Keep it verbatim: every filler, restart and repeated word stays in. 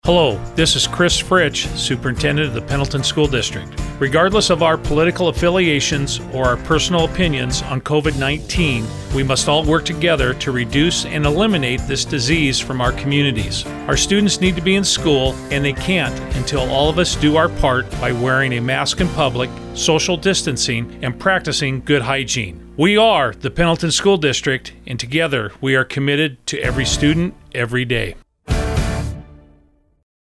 Hello, this is Chris Fritsch, Superintendent of the Pendleton School District. Regardless of our political affiliations or our personal opinions on covid nineteen, we must all work together to reduce and eliminate this disease from our communities. Our students need to be in school, and they can't until all of us do our part by wearing a mask in public, social distancing, and practicing good hygiene. We are the Pendleton School District, and together we are committed to every student, every day.